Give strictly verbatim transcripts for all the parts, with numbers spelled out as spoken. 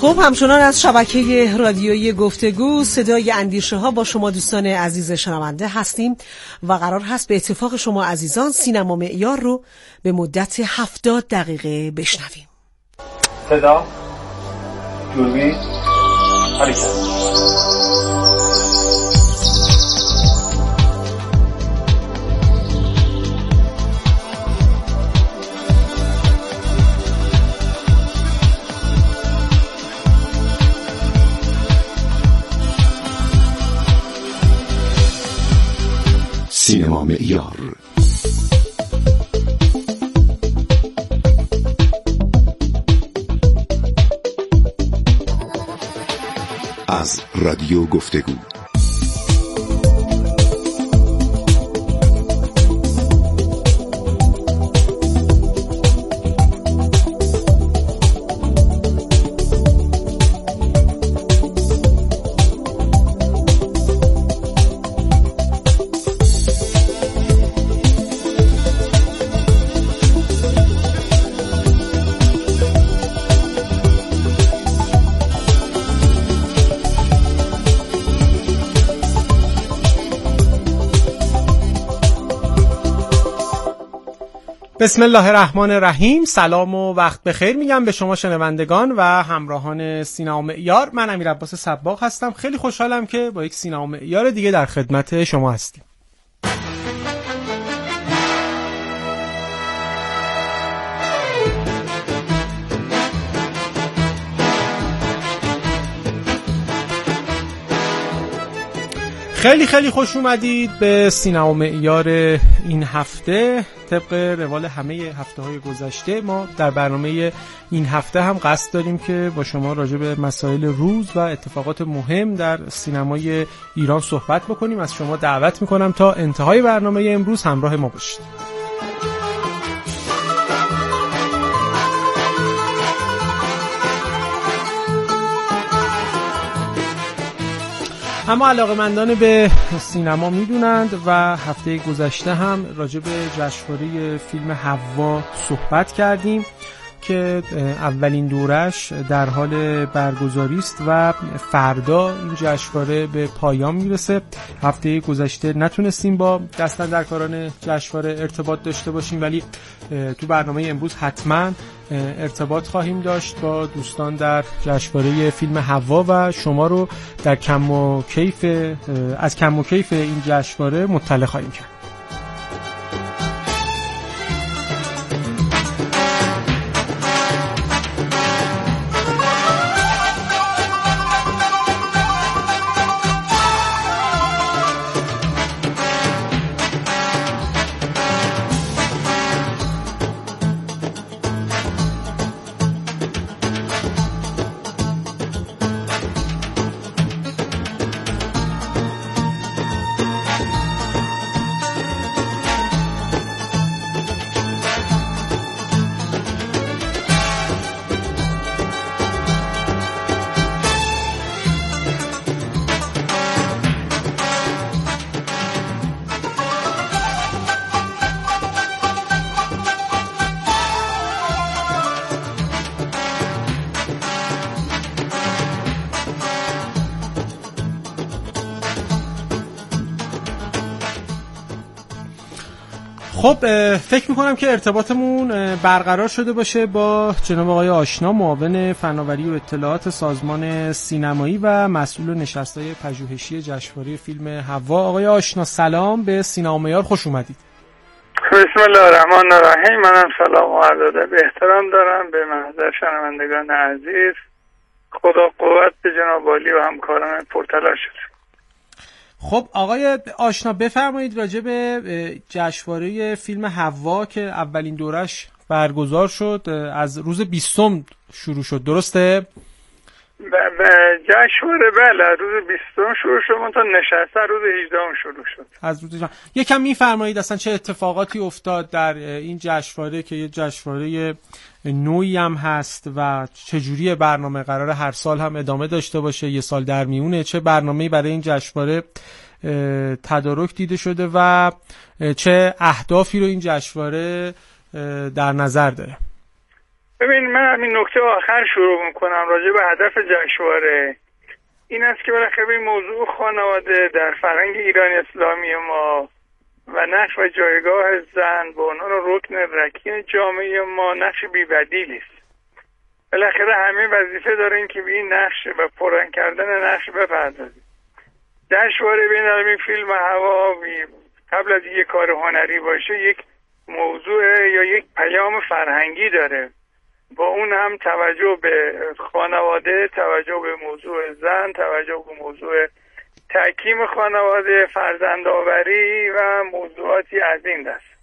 خب همچنان از شبکه رادیویی گفتگو صدای اندیشه ها با شما دوستان عزیز شنونده هستیم و قرار هست به اتفاق شما عزیزان سینما معیار رو به مدت هفتاد دقیقه بشنویم. صدا دوربین حرکت. سینما معیار. از رادیو گفتگو. بسم الله الرحمن الرحیم. سلام و وقت بخیر میگم به شما شنوندگان و همراهان سینما معیار. من امیر عباس صباغ هستم. خیلی خوشحالم که با یک سینما معیار دیگه در خدمت شما هستیم. خیلی خیلی خوش اومدید به سینما معیار این هفته. طبق روال همه هفته‌های گذشته ما در برنامه این هفته هم قصد داریم که با شما راجع به مسائل روز و اتفاقات مهم در سینمای ایران صحبت بکنیم. از شما دعوت میکنم تا انتهای برنامه امروز همراه ما باشید. اما علاقه‌مندان به سینما میدونند و هفته گذشته هم راجع به جشنواره فیلم حوا صحبت کردیم که اولین دورش در حال برگزاری است و فردا این جشنواره به پایان میرسه. هفته گذشته نتونستیم با دستاندرکاران جشنواره ارتباط داشته باشیم، ولی تو برنامه امروز حتما ارتباط خواهیم داشت با دوستان در جشنواره فیلم حوا و شما رو در کم و کیف از کم و کیف این جشنواره مطلع خواهیم کرد. خب فکر میکنم که ارتباطمون برقرار شده باشه با جناب آقای آشنا، معاون فناوری و اطلاعات سازمان سینمایی و مسئول نشست‌های پژوهشی جشنواره فیلم حوا. آقای آشنا سلام، به سینما معیار خوش اومدید. بسم الله الرحمن الرحیم. منم سلام و عرض به احترام دارم به محضر شنوندگان عزیز. خدا قوت به جناب عالی و همکاران پرتلاشتون. خب آقای آشنا بفرمایید راجع به جشنواره فیلم حوا که اولین دورش برگزار شد از روز بیستم شروع شد، درسته؟ جشنواره بله روز بیستم شروع شد، منتها نشسته روز هجدهم شروع شد. از روز هجدهم یکم میفرمایید اصلا چه اتفاقاتی افتاد در این جشنواره که یه جشنواره نوعی هم هست و چجوری برنامه قرار هر سال هم ادامه داشته باشه، یه سال در میونه، چه برنامه‌ای برای این جشنواره تدارک دیده شده و چه اهدافی رو این جشنواره در نظر داره؟ ببین من همین نکته آخر شروع میکنم راجع به هدف جشنواره. این است که بالاخره این موضوع خانواده در فرهنگ ایران اسلامی ما و نقش و جایگاه زن به عنوان رکن رکین جامعه ما نقش بی‌بدیلی است. بالاخره همه وظیفه دارن که به این نقش و پررنگ کردن نقش بپردازیم. جشنواره بین‌المللی فیلم هوا قبل از یک کار هنری باشه یک موضوع یا یک پیام فرهنگی داره، با اون هم توجه به خانواده، توجه به موضوع زن، توجه به موضوع تحکیم خانواده، فرزندآوری و موضوعاتی از این دست.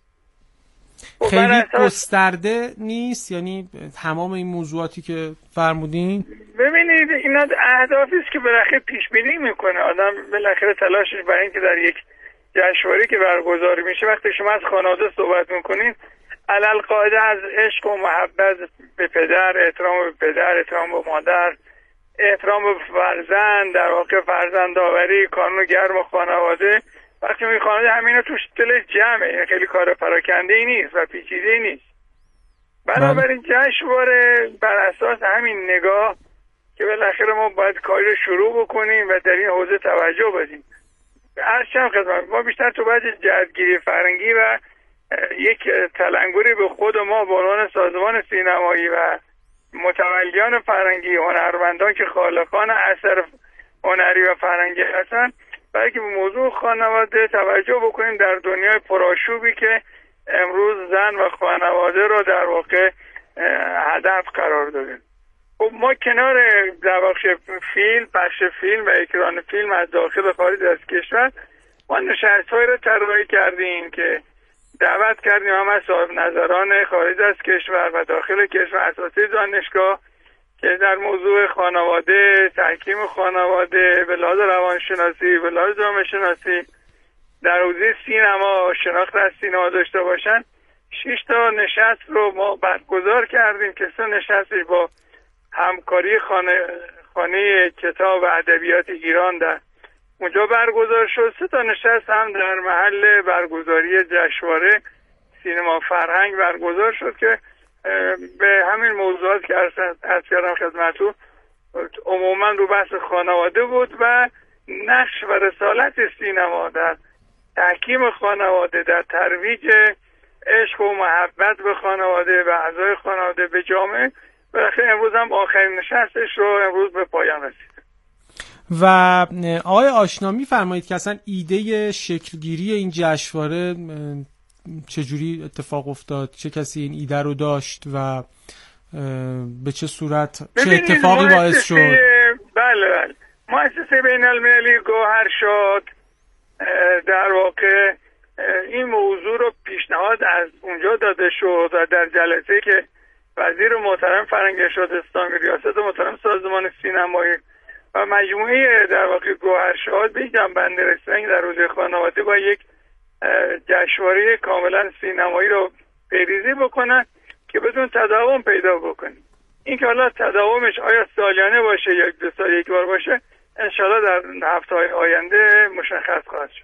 خیلی اساس... گسترده نیست، یعنی تمام این موضوعاتی که فرمودین. ببینید اینا اهدافی است که بالاخره پیش بینی میکنه آدم، بالاخره تلاشش برای اینکه در یک جشنواره که برگزار میشه وقتی شما از خانواده صحبت میکنین علل قاعده از عشق و محبت به پدر، احترام به پدر، احترام به مادر، احترام به فرزند، در واقع فرزندآوری، کانون گرم خانواده. وقتی می خانواده همین توش دلش جمعه، این خیلی کار پراکنده ای نیست و پیچیده ای نیست. بنابراین جشنواره بر اساس همین نگاه که بالاخره ما باید کاری رو شروع بکنیم و در این حوزه توجه بدیم. هرچند خدمت ما بیشتر تو بعد جهتگیری فرهنگی و یک تلنگری به خود ما به عنوان سازمان سینمایی و متولیان فرهنگی، هنرمندان که خالقان اثر هنری و فرهنگی هستن، برای که به موضوع خانواده توجه بکنیم در دنیای پرآشوبی که امروز زن و خانواده رو در واقع هدف قرار دادیم. خب ما کنار در واقع فیلم، بخش فیلم و اکران فیلم از داخل و خارج از کشور، ما نشست‌هایی رو طراحی کردیم که دعوت کردیم هم از صاحب نظران خارج از کشور و داخل کشور، اساتید دانشگاه که در موضوع خانواده، تحکیم خانواده، به لحاظ روانشناسی، به لحاظ جامعه شناسی، در حوزه سینما شناخت از سینما داشته باشن. شش تا نشست رو ما برگزار کردیم که سه نشستش با همکاری خانه خانه کتاب و ادبیات ایران در اونجا برگزار شد. سه تا نشست هم در محل برگزاری جشنواره سینما فرهنگ برگزار شد که به همین موضوعات که عرض کردم خدمتتون عموما رو بحث خانواده بود و نقش و رسالت سینما در تحکیم خانواده، در ترویج عشق و محبت به خانواده و اعضای خانواده به جامعه. بالاخره امروز هم آخرین نشستش رو امروز به پایان رسید. و آقای آشنا می‌فرمایید که اصلا ایده شکلگیری این جشنواره چجوری اتفاق افتاد؟ چه کسی این ایده رو داشت و به چه صورت، چه اتفاقی باعث شد؟ بله بله مؤسسه بین‌المللی گوهرشاد در واقع این موضوع رو پیشنهاد از اونجا داده شد و در جلسه که وزیر محترم فرهنگ ارشاد اسلامی، ریاست محترم سازمان سینمایی و مجموعه در واقع گوهرشاد به جنبنده رسیدن در حوزه خانواده با یک جشنواره کاملا سینمایی رو پیریزی بکنن که بدون تداوم پیدا بکنیم. این که حالا تداومش آیا سالیانه باشه یا دو سال یک بار باشه انشالله در هفته‌های آینده مشخص خواهد شد.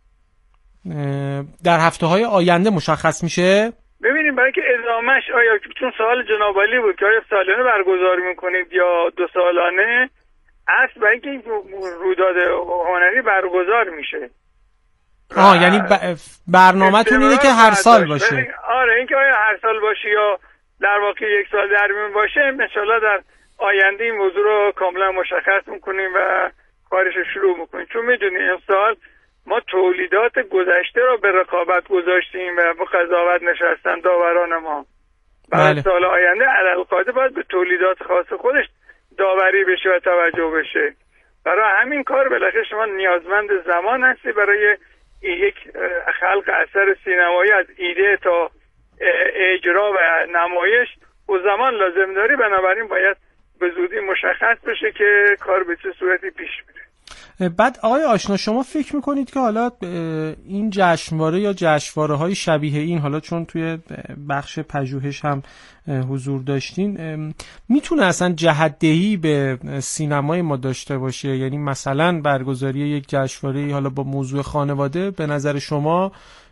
در هفته‌های آینده مشخص میشه؟ ببینیم برای که ادامهش آیا، چون سوال جناب عالی بود که آیا سالیانه برگزار میکنید یا دو سالانه، اصل برای که این رویداد هنری برگزار میشه. آه یعنی برنامه‌تون اینه که هر سال باشه؟ آره اینکه آیا هر سال باشه یا در واقع یک سال در میون باشه انشالله در آینده این موضوع رو کاملا مشخص میکنیم و کارش رو شروع میکنیم. چون میدونیم امسال ما تولیدات گذشته رو به رقابت گذاشتیم و به قضاوت نشستن داوران ما. برای بله. سال آینده علالقاعده باید به تولیدات خاص خودش داوری بشه و توجه بشه. برای همین کار بالاخره شما نیازمند زمان هستی برای یک خلق اثر سینمایی از ایده تا اجرا و نمایش و زمان لازم داری. بنابراین باید به زودی مشخص بشه که کار به چه صورتی پیش میره. بعد آقای آشنا شما فکر میکنید که حالا این جشنواره یا جشنواره‌های شبیه این، حالا چون توی بخش پژوهش هم حضور داشتین، میتونه اصلا جهت‌دهی به سینمای ما داشته باشه؟ یعنی مثلا برگزاری یک جشنواره حالا با موضوع خانواده به نظر شما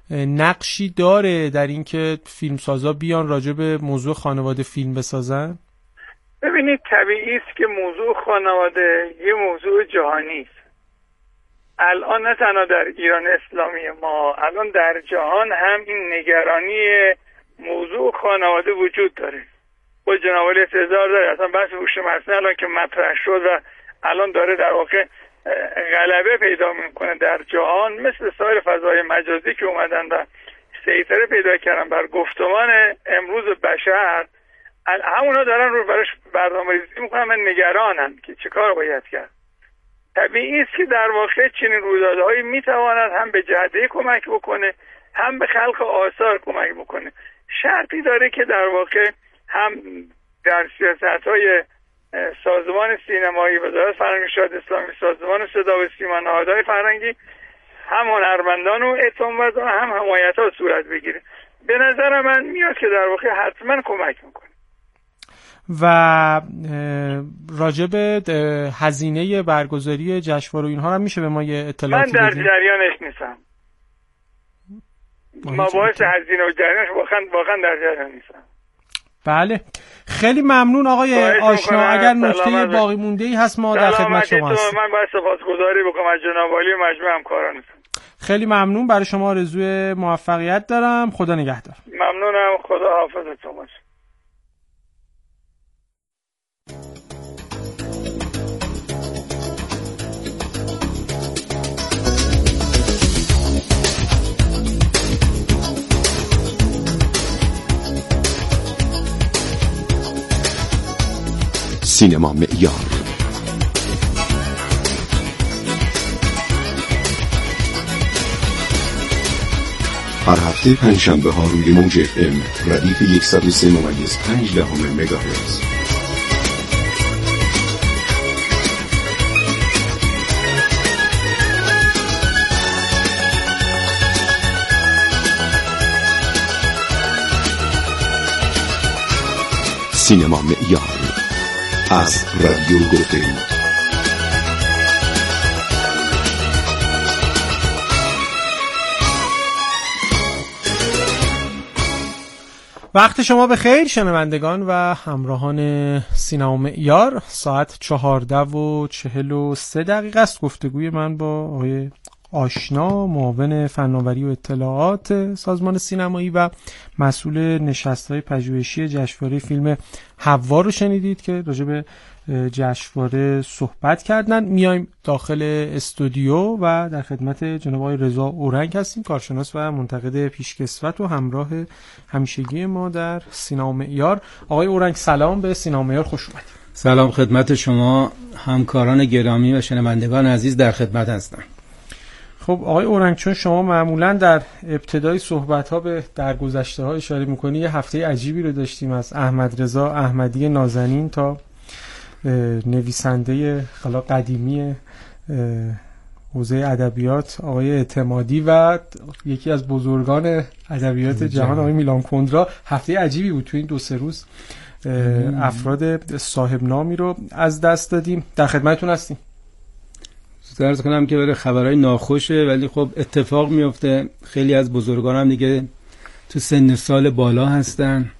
نقشی داره در اینکه فیلمسازا بیان راجع به موضوع خانواده فیلم بسازن؟ ببینید طبیعی است که موضوع خانواده یه موضوع جهانی است. الان نه تنها در ایران اسلامی ما، الان در جهان هم این نگرانی موضوع خانواده وجود داره. با جناب عالی اعتذار داره، اصلا بحث هوش مصنوعی الان که مطرح شد و الان داره در واقع غلبه پیدا میکنه در جهان، مثل سایر فضای مجازی که اومدن و سیطره پیدا کردن بر گفتمان امروز بشر، همونا دارن رو براش برنامه‌ریزی میکنن و نگرانن که چه کار باید کرد. طبیعی است که در واقع چنین رویدادهایی میتواند هم به جهده کمک بکنه، هم به خلق آثار کمک بکنه. شرطی داره که در واقع هم در سیاست‌های سازمان سینمایی، وزارت فرهنگ شاد اسلامی، سازمان صدا و سیما، نهادهای فرهنگی، هم هنرمندان و اعتماد و هم حمایت‌ها صورت بگیره. به نظر من میاد که در واقع حتما کمک میکنه. و راجب هزینه برگزاری جشنواره و اینها هم میشه به ما یه اطلاعاتی بدید؟ من در جریانش نیستم. مباحث هزینه و جریانش واقعا واقعا در جریان نیستم. بله، خیلی ممنون آقای آشنا. اگر نکته باقی مونده ای هست ما در خدمت شما هستیم. من باید سپاسگزاری بکنم از جناب عالی مجمع همکارانتون. خیلی ممنون، برای شما آرزوی موفقیت دارم. خدا نگهدار. ممنونم، خدا حافظتون باشه. سینما معیار. هر هفته پنجشنبه ها روی موج اف ام ردیف صد و سه ممیز پنج دهم مگاهرتز. سینما معیار از رادیو گفتگو. وقت شما به خیر شنوندگان و همراهان سینما معیار. ساعت چهارده و چهل و سه دقیقه است. گفتگوی من با آقای آشنا، معاون فناوری و اطلاعات سازمان سینمایی و مسئول نشست‌های پژوهشی جشنواره فیلم حوا رو شنیدید که راجع به جشنواره صحبت کردن. میایم داخل استودیو و در خدمت جناب آقای رضا اورنگ هستیم، کارشناس و منتقد پیشکسوت و همراه همیشگی ما در سینما معیار. آقای اورنگ سلام، به سینما معیار خوش اومدید. سلام خدمت شما همکاران گرامی و شنوندگان عزیز، در خدمت هستم. خب آقای اورنگ، چون شما معمولا در ابتدای صحبت‌ها به درگذشته‌ها اشاره می‌کنی، یه هفته عجیبی رو داشتیم از احمد رضا احمدی نازنین تا نویسنده خلا قدیمی حوزه ادبیات آقای اعتمادی و یکی از بزرگان ادبیات جهان آقای میلان کندرا. هفته عجیبی بود. تو این دو سه روز افراد صاحب نامی رو از دست دادیم. در خدمتتون هستیم. عرض کنم که برای خبرهای ناخوشه، ولی خب اتفاق میفته. خیلی از بزرگان هم دیگه تو سن سال بالا هستن،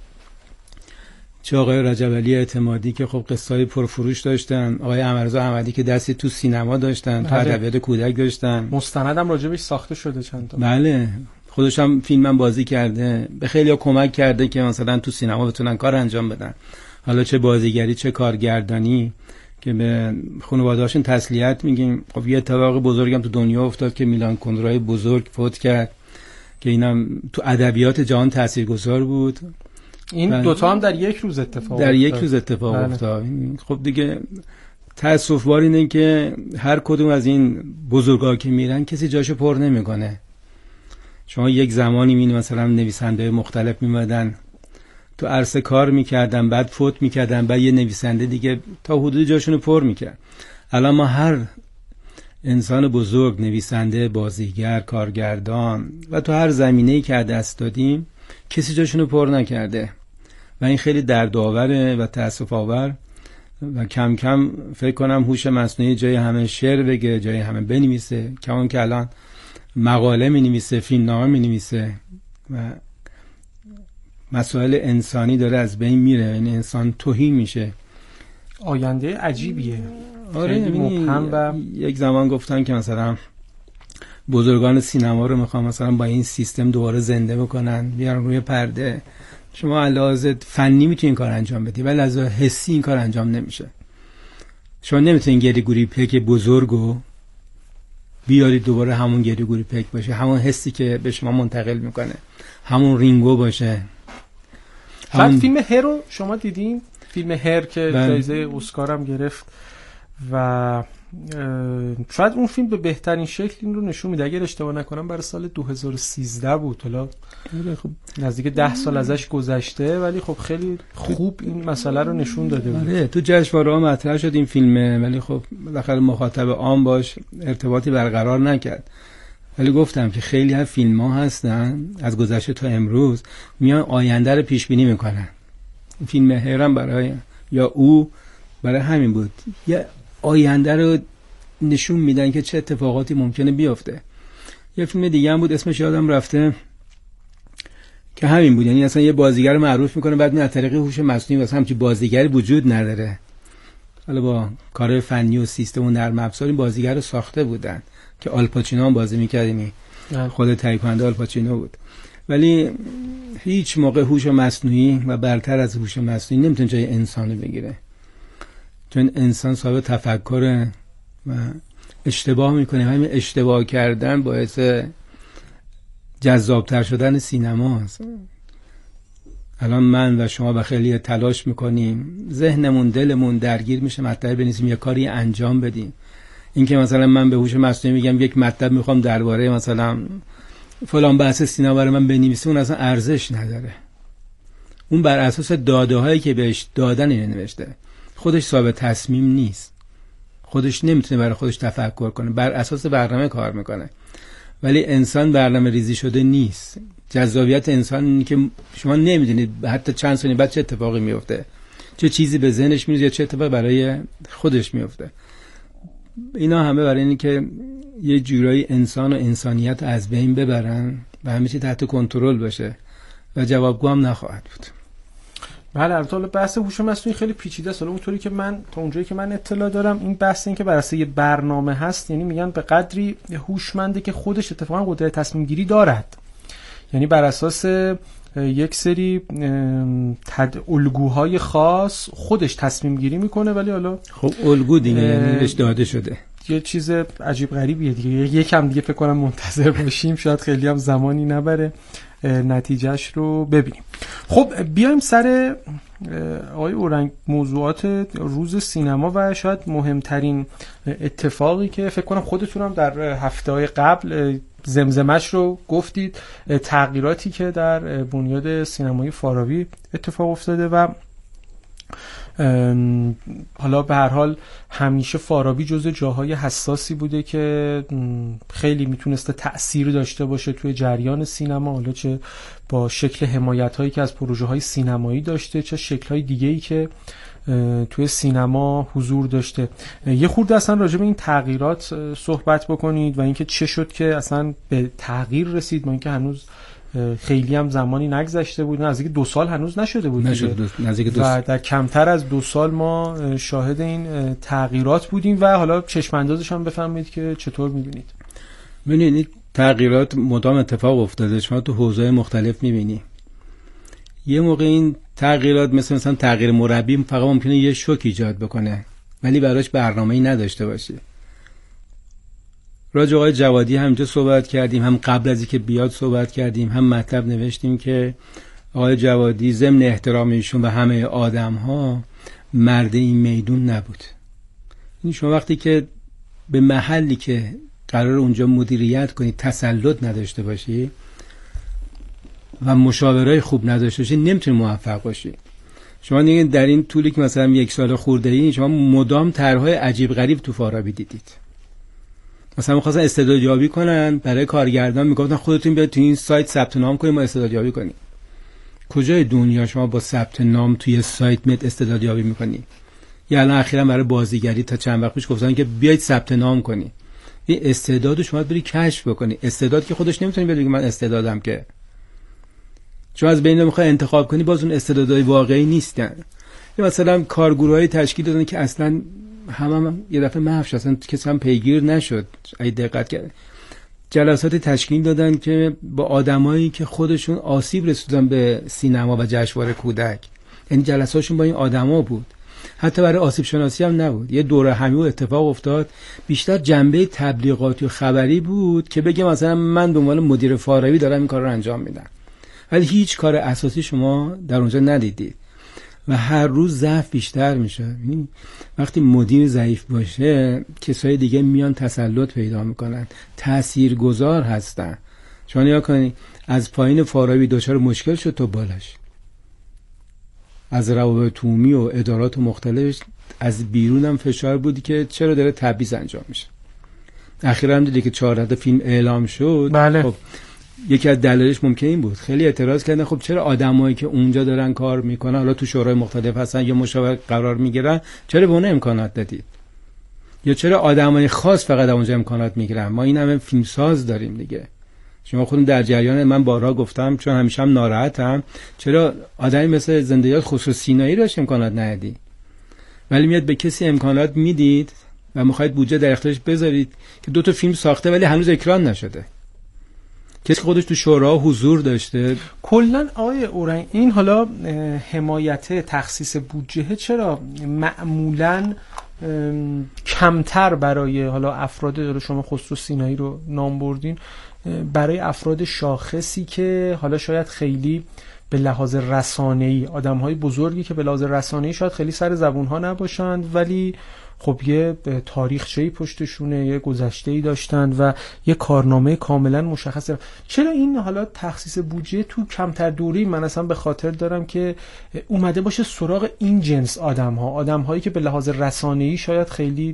چه آقای رجب علی اعتمادی که خب قصه‌های پرفروش داشتن، آقای احمد رضا احمدی که دستی تو سینما داشتن، تو ادبیات کودک داشتن، مستندم راجبش ساخته شده چند تا. بله، خودش هم فیلمم بازی کرده، به خیلی‌ها کمک کرده که مثلا تو سینما بتونن کار انجام بدن، حالا چه بازیگری چه کارگردانی، که به خانواده‌هاشون تسلیت میگیم. خب یه اتفاق بزرگم تو دنیا افتاد که میلان کندرای بزرگ فوت کرد که اینم تو ادبیات جهان تاثیرگذار بود. این دوتا هم در یک روز اتفاق در یک روز اتفاق افتاد. خب دیگه تأسف بار اینه که هر کدوم از این بزرگا که میرن کسی جاشو پر نمیکنه. شما یک زمانی میبینید مثلا نویسنده مختلف میمدن تو عرصه کار میکردن، بعد فوت میکردن، بعد یه نویسنده دیگه تا حدود جاشونو پر میکرد. الان ما هر انسان بزرگ، نویسنده، بازیگر، کارگردان و تو هر زمینه‌ای که دست دادیم کسی جاشونو پر نکرده و این خیلی دردآوره و تأسف آور و کم کم فکر کنم هوش مصنوعی جای همه شعر بگه، جای همه بنویسه. کمان که الان مقاله می نویسه، فیلم نامه می نویسه و مسائل انسانی داره از بین میره، این انسان توهی میشه. آینده عجیبیه. آره مبهم. و یک زمان گفتن که مثلا بزرگان سینما رو میخوام مثلا با این سیستم دوباره زنده بکنن، بیارن روی پرده. شما علاوه فنی میتونین کار انجام بدی ولی از حسی این کار انجام نمیشه. شما نمیتونین گری گوری پک بزرگو بیارید دوباره همون گری گوری پک باشه، همون حسی که به شما منتقل میکنه همون رینگو باشه. بعد همون... فیلم هر رو شما دیدین؟ فیلم هر که جایزه اسکار هم گرفت و شاید اون فیلم به بهترین شکل این رو نشون میده. اگر اشتباه نکنم برای سال دو هزار و سیزده بود، حالا خب نزدیک ده سال ازش گذشته ولی خب خیلی خوب این مسئله رو نشون داده بود. آره تو جشنواره‌ها مطرح شد این فیلمه ولی خب بالاخره مخاطب عام باش ارتباطی برقرار نکرد. ولی گفتم که خیلی از فیلم‌ها هستن از گذشته تا امروز میان آینده رو پیش بینی میکنن. فیلم هرم برای یا او برای همین بود، یه آینده رو نشون میدن که چه اتفاقاتی ممکنه بیفته. یه فیلم دیگه هم بود اسمش یادم رفته که همین بود، یعنی اصلا یه بازیگر رو معروف میکنه بعد از طریق هوش مصنوعی واسه همچین بازیگری وجود نداره، حالا با کار فنی و سیستم و نرم افزار این بازیگر رو ساخته بودن که آلپاچینو هم بازی میکردنی، خود تهیه کننده آلپاچینو بود. ولی هیچ موقع هوش مصنوعی و برتر از هوش مصنوعی نمیتونه جای انسانو بگیره، چون انسان صاحب تفکر و اشتباه میکنه. همین اشتباه کردن باعث جذابتر شدن سینماست. الان من و شما با خیلی تلاش میکنیم، ذهنمون دلمون درگیر میشه، مطلب بنویسیم یا کاری انجام بدیم. این که مثلا من به هوش مصنوعی میگم یک مطلب میخوام درباره مثلا فلان بحث سینما برای من بنویسه، اون اصلا ارزش نداره. اون بر اساس داده هایی که بهش دادن اینو نوشته، خودش صاحب تصمیم نیست، خودش نمیتونه برای خودش تفکر کنه، بر اساس برنامه کار میکنه. ولی انسان برنامه ریزی شده نیست. جذابیت انسان اینه که شما نمیدونید حتی چند ثانیه بعد چه اتفاقی میفته، چه چیزی به ذهنش میاد یا چه اتفاقی برای خودش میفته. اینا همه برای اینه که یه جورایی انسان و انسانیت از بین ببرن و همه چی تحت کنترل باشه و جوابگو هم نخواهد بود. بله، البته بحث هوش مصنوعی خیلی پیچیده است. اونطوری که من تا اونجایی که من اطلاع دارم این بحث این که بر اساس یه برنامه هست، یعنی میگن به قدری هوشمنده که خودش اتفاقا قدرت تصمیم گیری دارد، یعنی بر اساس یک سری تد الگوهای خاص خودش تصمیم گیری میکنه. ولی حالا خب الگو دیگه یعنی بهش داده شده، یه چیز عجیب غریبیه دیگه. یکم دیگه فکر کنم منتظر باشیم، شاید خیلی هم زمانی نبره نتیجهش رو ببینیم. خب بیایم سر آقای اورنگ موضوعات روز سینما و شاید مهمترین اتفاقی که فکر کنم خودتون هم در هفته‌های قبل زمزمش رو گفتید، تغییراتی که در بنیاد سینمایی فارابی اتفاق افتاده و حالا به هر حال همیشه فارابی جزو جاهای حساسی بوده که خیلی میتونسته تأثیر داشته باشه توی جریان سینما، حالا چه با شکل حمایت هایی که از پروژه های سینمایی داشته، چه شکل های دیگه ای که توی سینما حضور داشته. یه خورده اصلا راجع به این تغییرات صحبت بکنید و اینکه چه شد که اصلا به تغییر رسید، ما اینکه هنوز خیلی هم زمانی نگذشته بود، نزدیک دو سال هنوز نشده بود نزدیک دو و در کمتر از دو سال ما شاهد این تغییرات بودیم و حالا چشم اندازش هم بفهمید که چطور می‌بینید. ببینید تغییرات مدام اتفاق افتاده، شما تو حوزه‌های مختلف می‌بینی. یه موقع این تغییرات مثل مثلا تغییر مربی فقط ممکنه یه شوک ایجاد بکنه ولی براش برنامه‌ای نداشته باشه. راجع آقای جوادی همینجا صحبت کردیم، هم قبل از اینکه بیاد صحبت کردیم، هم مطلب نوشتیم که آقای جوادی ضمن احترام ایشون و همه آدم‌ها مرد این میدون نبود. این شما وقتی که به محلی که قرار اونجا مدیریت کنی تسلط نداشته باشی و مشاورای خوب نداشته باشی نمیتونی موفق باشی. شما دیگه در این طولی که مثلا یک سال خورده ای شما مدام طرح‌های عجیب غریب تو فارابی دیدید. مثلا می‌خواستن استعدادیابی کنن برای کارگردان، میگفتن خودتون بیاید تو این سایت ثبت نام کنید ما استعدادیابی کنیم. کجای دنیا شما با ثبت نام توی سایت مت استعدادیابی می‌کنی؟ یا الان اخیراً برای بازیگری تا چند وقت پیش گفتن که بیاید ثبت نام کنید. این استعدادو شما بری کشف بکنی. استعداد که خودش نمیتونی بگی من استعدادم، که چون از بین اینا میخوای انتخاب کنی، باز اون استعدادهای واقعی نیستن. مثلا کارگروهای تشکیل دادن که اصلا هم, هم یه دفعه محو شد، اصلا کسی هم پیگیر نشد. اگه دقت کرد جلسات تشکیل دادن که با آدمایی که خودشون آسیب رسوندن به سینما و جشنواره کودک، یعنی جلساتشون با این آدما بود، حتی برای آسیب شناسی هم نبود. یه دوره همی و اتفاق افتاد، بیشتر جنبه تبلیغاتی و خبری بود که بگم مثلا من به عنوان مدیر فارابی دارم این کار رو انجام میدم، ولی هیچ کار اساسی شما در اونجا ندیدید و هر روز ضعف بیشتر میشه. یعنی وقتی مدیر ضعیف باشه، کسای دیگه میان تسلط پیدا میکنن، تاثیرگذار هستن. شما نیا کنید از پایین فارابی دچار مشکل شد تو بالاش، از روابط عمومی و ادارات مختلف از بیرون هم فشار بودی که چرا داره تبعیض انجام میشه. اخیراً هم دیدی که چهارده تا فیلم اعلام شد. بله. خب یکی از دلایلش ممکن این بود، خیلی اعتراض کردن خب چرا آدمایی که اونجا دارن کار میکنن، حالا تو شورای مختلف هستن یا مشاور قرار میگیرن، چرا به اون امکانات دادید؟ یا چرا آدمای خاص فقط اونجا امکانات میگیرن؟ ما این همه فیلمساز داریم دیگه. شما خودتون در جریان، من بارها گفتم چون همیشه هم ناراحتم، چرا آدمی مثل زنده‌یاد خسرو سینایی راش امکانات ندادی؟ ولی میاد به کسی امکانات میدید و میخواید بودجه در اختیارش بذارید که دو تا فیلم ساخته ولی هنوز اکران نشده، کسی خودش تو شورا حضور داشته. کلا آقای اورنگ این حالا حمایت تخصیص بودجه چرا معمولاً کمتر برای حالا افراد، شما خسرو سینایی رو نام بردین، برای افراد شاخصی که حالا شاید خیلی به لحاظ رسانه‌ای، آدم‌های بزرگی که به لحاظ رسانه‌ای شاید خیلی سر زبون‌ها نباشند ولی خب یه تاریخچه‌ای پشتشونه، یه گذشته‌ای داشتن و یه کارنامه کاملا مشخصه، چرا این حالا تخصیص بودجه تو کمتر دوری؟ من اصلا به خاطر دارم که اومده باشه سراغ این جنس آدم‌ها، آدم‌هایی که به لحاظ رسانه‌ای شاید خیلی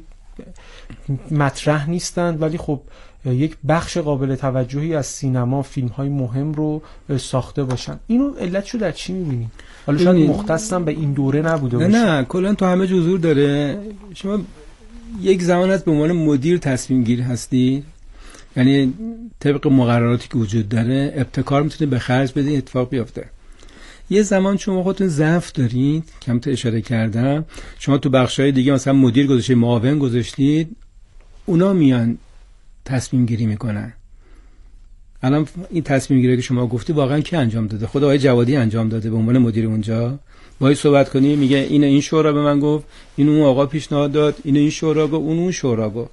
مطرح نیستند ولی خب یک بخش قابل توجهی از سینما، فیلم‌های مهم رو ساخته باشن. اینو علتشو در چی می‌بینید؟ حالا شاید مختصاً به این دوره نبوده باشه. نه نه کلاً تو همه جا حضور داره. شما یک زمان هست به عنوان مدیر تصمیم گیر هستی، یعنی طبق مقرراتی که وجود داره ابتکار میتونه به خرج بدین، اتفاق بیفته. یه زمان شما خودتون ضعف دارید، کمتر اشاره کردم، شما تو بخش‌های دیگه مثلا مدیر گذاشتید، معاون گذاشتید، اونا میان تصمیم گیری میکنن. الان این تصمیم گیری که شما گفتی واقعا کی انجام داده؟ خود آقای جوادی انجام داده به عنوان مدیر اونجا. باهاش صحبت کنی میگه این این شورا به من گفت، این اون آقا پیشنهاد داد، این این شورا گفت، اون اون شورا گفت.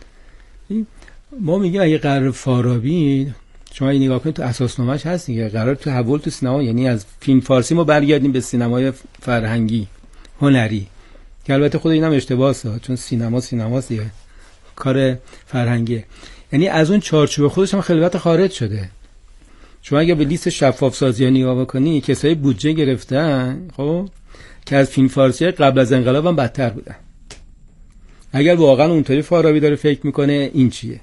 ما میگیم اگه قرار فارابی، شما این نگاه کنید تو اساسنامه‌اش هست دیگه، قرار تو تحول تو سینما، یعنی از فیلم فارسی ما برگردیم به سینمای فرهنگی هنری، که البته خود اینم اشتباهه چون سینما سینماست دیگه، کار فرهنگیه. یعنی از اون چارچوب خودش هم خیلی وقت خارج شده. شما اگه به لیست شفاف سازی نگاه بکنی، کسایی بودجه گرفتن خب که از فیلم فارسی قبل از انقلاب هم بدتر بودن. اگر واقعا اونطوری فارابی داره فکر میکنه این چیه؟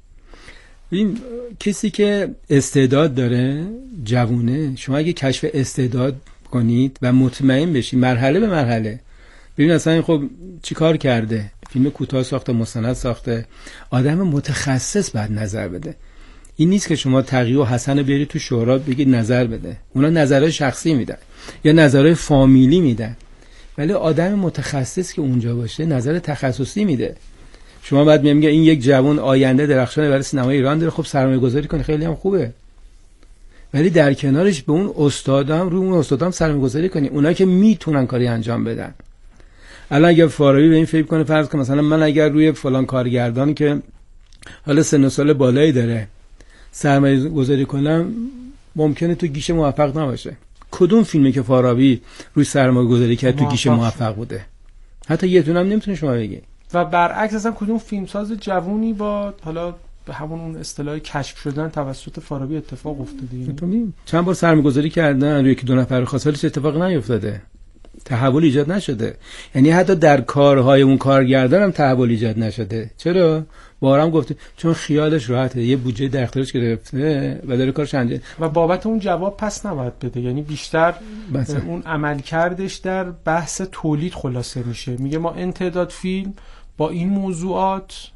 این کسی که استعداد داره، جوونه، شما اگه کشف استعداد کنید و مطمئن بشی مرحله به مرحله، ببین اصلا این خب چی کار کرده، فیلم کوتاه ساخته، مستند ساخته، آدم متخصص بعد نظر بده. این نیست که شما تقی و حسن بیاری تو شورا بگید نظر بده، اونا نظرهای شخصی میدن یا نظرهای فامیلی میدن، ولی آدم متخصص که اونجا باشه نظر تخصصی میده. شما بعد میگه این یک جوان آینده درخشان برای سینمای ایران داره، خب سرمایه گذاری کنه، خیلی هم خوبه، ولی در کنارش به اون استادام، رو اون استادام سرمایه گذاری کنی، اونا که میتونن کاری انجام بدن. الان اگه فارابی به این فکر کنه، فرض کن مثلا من اگر روی فلان کارگردان که حالا سن و سال بالایی داره سرمایه گذاری کنم، ممکنه تو گیشه موفق نباشه. کدوم فیلمی که فارابی روی سرمایه گذاری کرد تو گیشه موفق بوده؟ حتی یه دونه هم نمیتونه شما بگی. و برعکس اصلا کدوم فیلمساز جوونی با حالا به همون اون اصطلاح کشف شدن توسط فارابی اتفاق افتاده؟ چند بار سرمایه گذاری کردن روی یکی دو نفر خاص، ولی اتفاق نیفتاده، تحول ایجاد نشده. یعنی حتی در کارهای اون کارگردان هم تحول ایجاد نشده. چرا؟ بارم گفته چون خیالش راحته، یه بودجه در اختیارش گرفته و داره کارش انجام، و بابت اون جواب پس نباید بده. یعنی بیشتر بسه. اون عمل کردش در بحث تولید خلاصه میشه، میگه ما انتداد فیلم با این موضوعات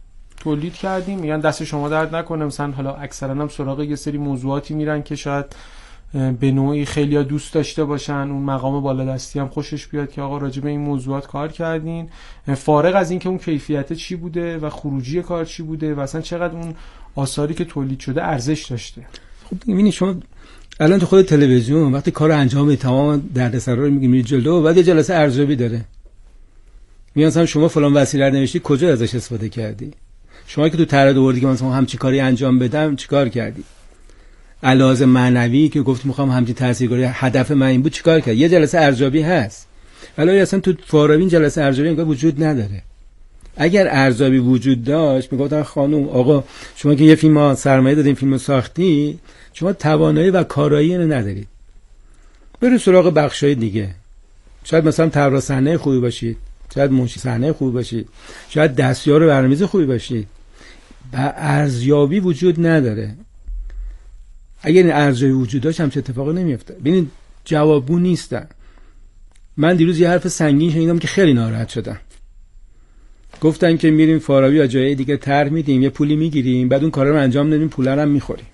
تولید کردیم. میگن دست شما درد نکنه، مثلا حالا اکثرا هم سراغ یه سری موضوعاتی میرن که شاید به نوعی خیلیا دوست داشته باشن، اون مقام بالادستی هم خوشش بیاد که آقا راجع به این موضوعات کار کردین، فارغ از این که اون کیفیت چی بوده و خروجی کار چی بوده و اصلا چقدر اون آثاری که تولید شده ارزش داشته. خب ببینید شما الان تو خود تلویزیون وقتی کار انجام میدی تمام دردسرا رو میگی میری جلو، بعد یه جلسه ارزیابی داره. میگن مثلا شما فلان وسیله رو نوشتی کجا ازش استفاده کردی؟ شما که تو طرح آوردی که مثلا همچین کاری انجام بدم چیکار کردی؟ علاوه معنوی که گفت میخوام همچین تاثیرگذاری هدف من این بود چیکار کرد؟ یه جلسه ارزیابی هست. ولی اصلا تو فارابی این جلسه ارزیابی انگار وجود نداره. اگر ارزیابی وجود داشت میگفتن خانم آقا شما که یه فیلم سرمایه دادین فیلمو ساختی، شما توانایی و کارایی اینو ندارید. برید سراغ بخشای دیگه. شاید مثلا طراح صحنه خوبی باشید، شاید منشی صحنه خوبی باشید، شاید دستیار برنامه‌ریزی خوبی باشید. و ارزیابی وجود نداره. اگر این ارزیابی وجود داشت همچین اتفاقی نمیفته. ببینید جوابگو نیستن. من دیروز یه حرف سنگین شنیدم که خیلی ناراحت شدم. گفتن که میریم فارابی یا جای دیگه طرح میدیم، یه پولی میگیریم، بعد اون کارا رو انجام نمیدیم، پولا رو هم میخوریم.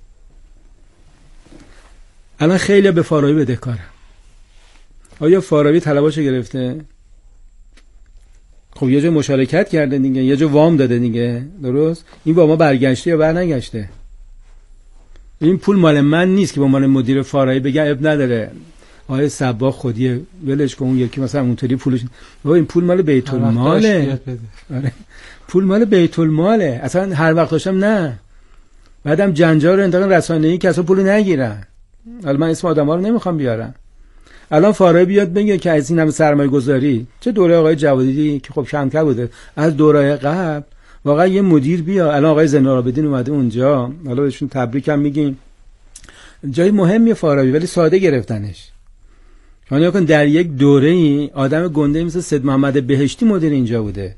الان خیلی به فارابی بدهکارن. آیا فارابی طلباشو گرفته؟ خب یه جا مشارکت کرده دیگه، یه جا وام داده دیگه، درست؟ این وام برگشته یا برنگشته؟ این پول مال من نیست که با من مدیر فارابی بگم اب نداره آقای صباح خودی ولش کن، اون یکی مثلا اونطوری پولش، بابا این پول مال بیت الماله. آره پول مال بیت الماله. اصلا هر وقت داشتم نه، بعدم جنجال انتقال رسانه‌ای که اصلا پول نگیرن. حالا من اسم آدم‌ها رو نمیخوام بیارم. الان فارابی بیاد بگه که از این همه سرمایه گذاری، چه دوره آقای جوادی که خب کمتر بوده، از دوره قبل واقعا یه مدیر بیا. الان آقای زین‌العابدین اومده اونجا، حالا بهشون تبریک هم میگیم، جای مهمی فارابی، ولی ساده گرفتنش. شما نگاه کن در یک دوره‌ای آدم گنده مثل سید محمد بهشتی مدیر اینجا بوده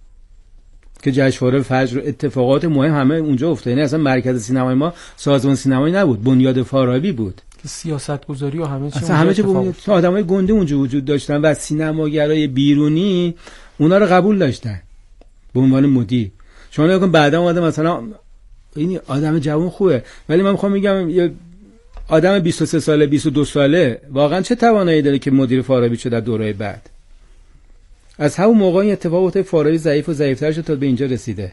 که جشنواره فجر و اتفاقات مهم همه اونجا افتاد. یعنی اصلا مرکز سینمای ما سازمان سینمایی نبود، بنیاد فارابی بود. سیاستگذاری و همه چی اصلا همه چی بود. آدمای گنده اونجا وجود داشتن و سینماگرای بیرونی اونا رو قبول داشتن به عنوان مدیر. شما نگاه کن بعدا اومده مثلا این آدم جوان خوبه، ولی من میخوام میگم یه آدم بیست و سه ساله بیست و دو ساله واقعا چه توانایی داره که مدیر فارابی شده در دوره بعد؟ از همون موقع این اتفاقات فارابی ضعیف و ضعیف‌تر شد تا به اینجا رسیده.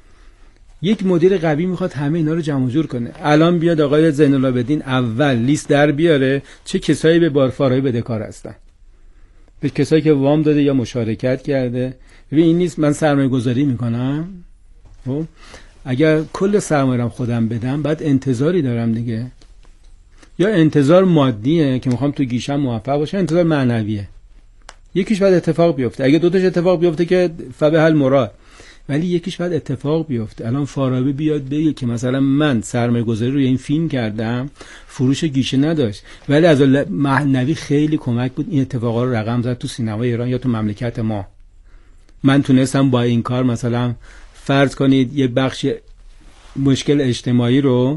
یک مدیر قوی میخواد همه اینا رو جمع جور کنه. الان بیاد آقای زین‌العابدین اول لیست در بیاره چه کسایی به بار فارابی بدهکار هستن، به کسایی که وام داده یا مشارکت کرده. ببین این نیست من سرمایه گذاری میکنم، خب اگر کل سرمایه‌ام خودم بدم بعد انتظاری دارم دیگه. یا انتظار مادیه که میخوام تو گیشم موفق باشم، انتظار معنویه. یکیش باید اتفاق بیفته. اگه دو تاش اتفاق بیفته که فبهل مراد، ولی یکیش باید اتفاق بیفته. الان فارابی بیاد بگه که مثلا من سرمایه گذاری روی این فیلم کردم، فروش گیشه نداشت، ولی از معنوی خیلی کمک بود، این اتفاقا رو رقم زد تو سینمای ایران یا تو مملکت ما. من تونستم با این کار مثلا فرض کنید یه بخش مشکل اجتماعی رو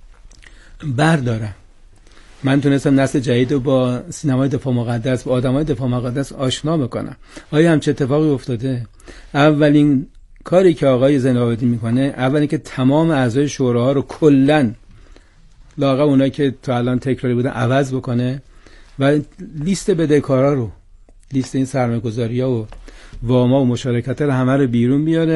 بردارم. من تونستم نسل جدید رو با سینمای دفاع مقدس، با آدمای دفاع مقدس آشنا بکنم. آیا همچه اتفاقی افتاده؟ اولین کاری که آقای زین‌العابدین میکنه، اولین که تمام اعضای شوراها رو کلاً لااقل اونایی که تا الان تکراری بودن عوض بکنه و لیست بدهکارا رو، لیست این سرمایه‌گذاری‌ها و واما و مشارکت‌ها رو همه رو بیرون بیاره.